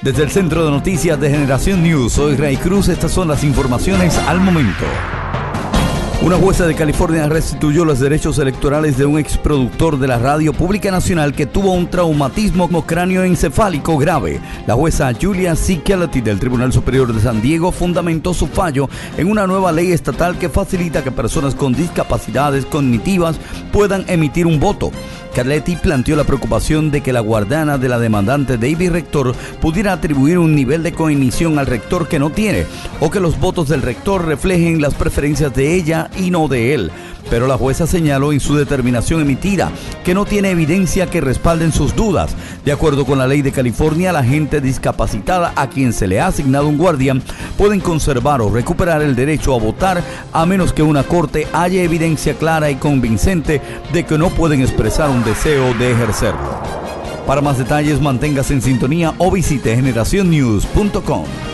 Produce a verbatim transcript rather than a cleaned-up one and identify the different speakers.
Speaker 1: Desde el Centro de Noticias de Generación News, soy Ray Cruz. Estas son las informaciones al momento. Una jueza de California restituyó los derechos electorales de un exproductor de la radio pública nacional que tuvo un traumatismo cráneoencefálico grave. La jueza Julia C. Kellety del Tribunal Superior de San Diego fundamentó su fallo en una nueva ley estatal que facilita que personas con discapacidades cognitivas puedan emitir un voto. Kellety planteó la preocupación de que la guardiana de la demandante David Rector pudiera atribuir un nivel de cognición al rector que no tiene, o que los votos del rector reflejen las preferencias de ella y no de él. Pero la jueza señaló en su determinación emitida que no tiene evidencia que respalden sus dudas. De acuerdo con la ley de California, la gente discapacitada a quien se le ha asignado un guardián pueden conservar o recuperar el derecho a votar a menos que una corte haya evidencia clara y convincente de que no pueden expresar un deseo de ejercerlo. Para más detalles, manténgase en sintonía o visite generación news punto com.